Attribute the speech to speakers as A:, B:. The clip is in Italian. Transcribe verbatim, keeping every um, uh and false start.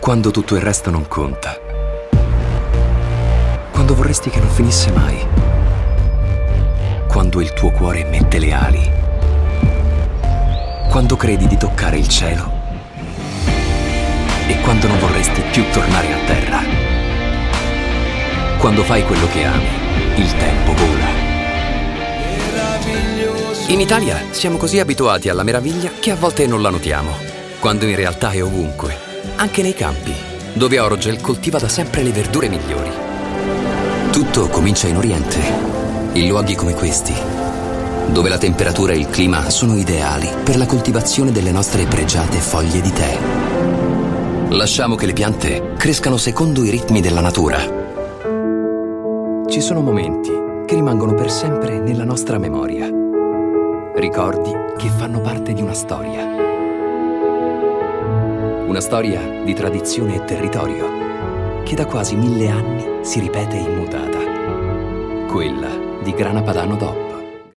A: Quando tutto il resto non conta. Quando vorresti che non finisse mai. Quando il tuo cuore mette le ali. Quando credi di toccare il cielo. E quando non vorresti più tornare a terra. Quando fai quello che ami, il tempo vola. In Italia siamo così abituati alla meraviglia che a volte non la notiamo, quando in realtà è ovunque, anche nei campi, dove Orogel coltiva da sempre le verdure migliori. Tutto comincia in Oriente, in luoghi come questi, dove la temperatura e il clima sono ideali per la coltivazione delle nostre pregiate foglie di tè. Lasciamo che le piante crescano secondo i ritmi della natura. Ci sono momenti che rimangono per sempre nella nostra memoria. Ricordi che fanno parte di una storia. Una storia di tradizione e territorio, che da quasi mille anni si ripete immutata. Quella di Grana Padano D O P.